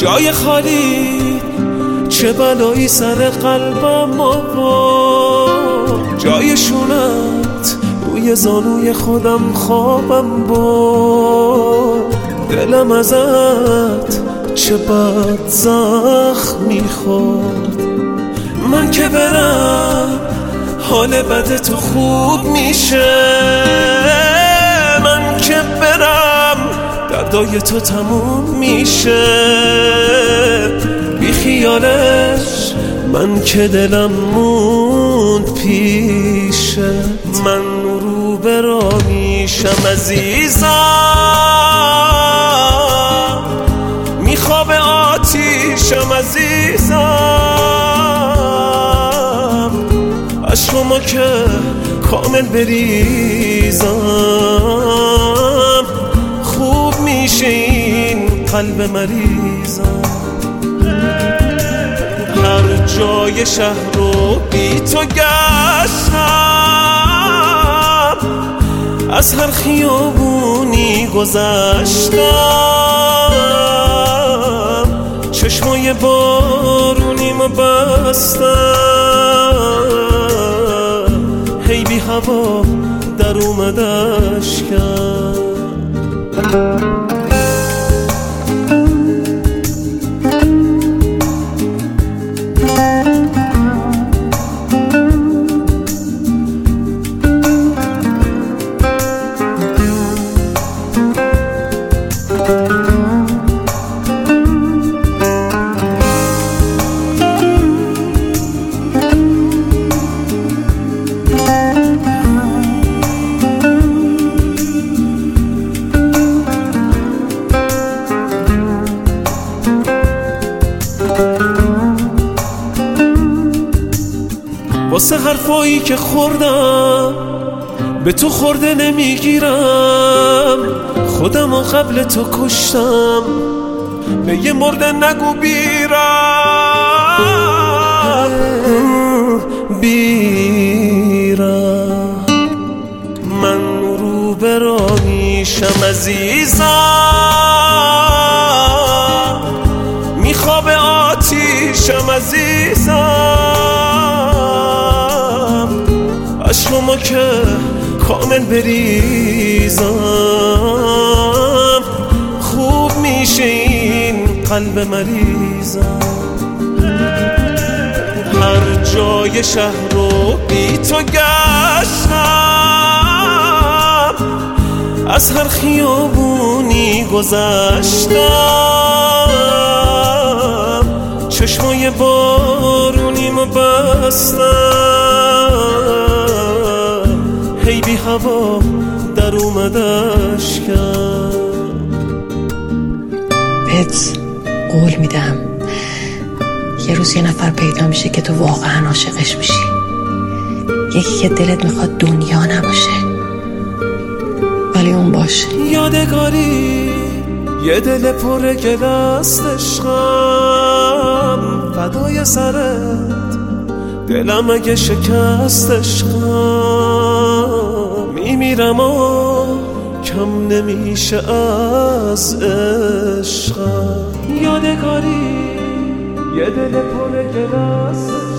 جای خالی چه بلایی سر قلبم آورد، جای شونت روی زانوی خودم خوابم برد. دلم ازت چه بد زخم میخورد. من که برم حال بد تو خوب میشه، من که برم دردای تو تموم میشه. بی خیالش من که دلم موند پیشه، من رو به راه میشم عزیزم، میخواب آتیشم عزیزم. از شما که کامل بریزم خوب میشه این قلب مریضم. هر جای شهر رو بی تو گشتم، از هر خیابونی گذشتم، چشمای بارونیمو بستم، هی بی هوا در اومد اشکم. واسه حرفایی که خوردم به تو خورده نمیگیرم، خودم و قبل تو کشتم به یه مرده نگو بیرم. من رو به راه میشم عزیزم، میخواب آتیشم عزیزم. از شما که کامل بریزم خوب میشه این قلب مریضم. هر جای شهر رو بی تو گشتم، از هر خیابونی گذشتم، چشمای بارونیمو بستم، هی بی هوا در اومد اشکم. بهت قول میدم یه روز یه نفر پیدا میشه که تو واقعا عاشقش میشی، یکی که دلت میخواد دنیا نباشه ولی اون باشه. یادگاری یه دل پر گل است عشقم، فدای سرت دلم اگه شکست عشقم. میمیرم و کم نمیشه از عشقم. یادگاری یه دل پر گل است